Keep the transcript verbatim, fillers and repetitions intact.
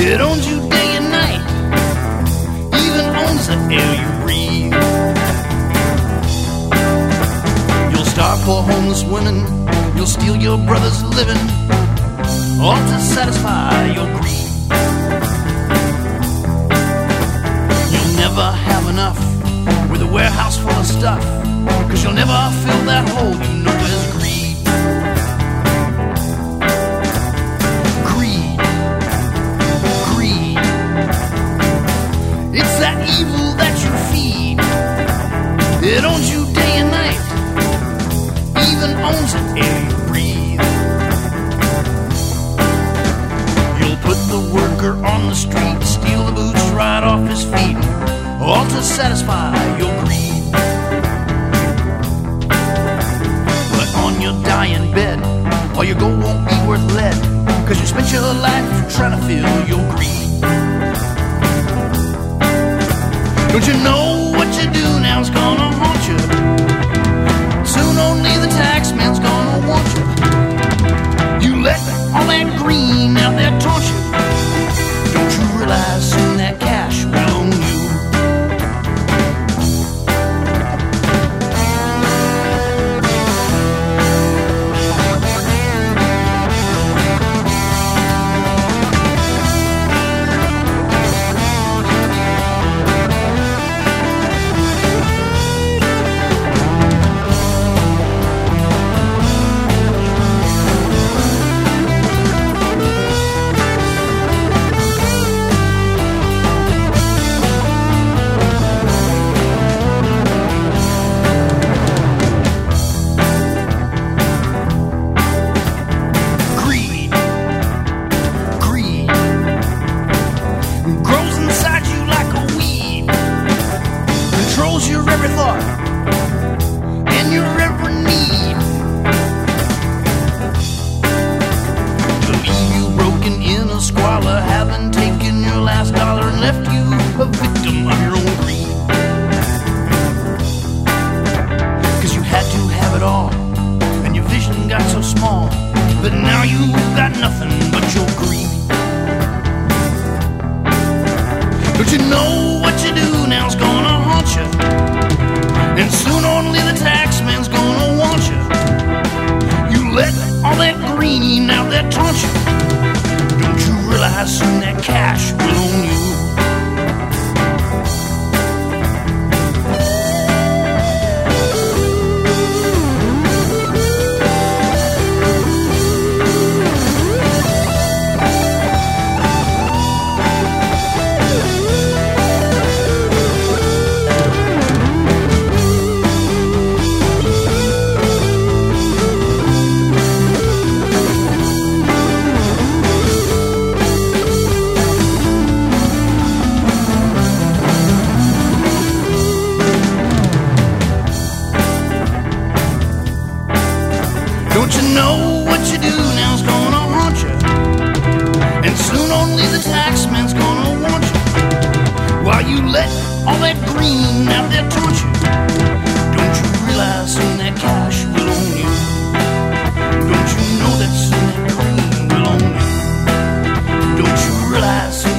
It owns you day and night, even owns the air you breathe. You'll starve poor homeless women, you'll steal your brother's living, all to satisfy your greed. You'll never have enough with a warehouse full of stuff, 'cause you'll never fill that hole, you know there's greed. Greed. Greed. It's that evil that you feed. It owns you day and night, even owns the air you breathe. You'll put the worker on the street, steal the boots right off his feet, all to satisfy your greed. But on your dying bed, all your gold won't be worth lead, 'cause you spent your life trying to fill your greed. Don't you know what you do now's gonna haunt you? Soon only the tax man's gonna want you. You let all that green out there taunt you. Don't you realize soon that cash will own you? Your every thought and your every need. To leave you broken in a squalor, having taken your last dollar and left you a victim of your own greed. 'Cause you had to have it all, and your vision got so small, but now you've got nothing but your greed. Don't you know what you do now's gonna haunt you? And soon only the tax man's gonna want you. You let all that green out there taunt you. Don't you realize soon that cash will own you? Don't you know what you do now's gonna haunt you? And soon only the tax man's gonna want you. While you let all that green out there taunt you. Don't you realize soon that cash will own you? Don't you know that soon that green will own you? Don't you realize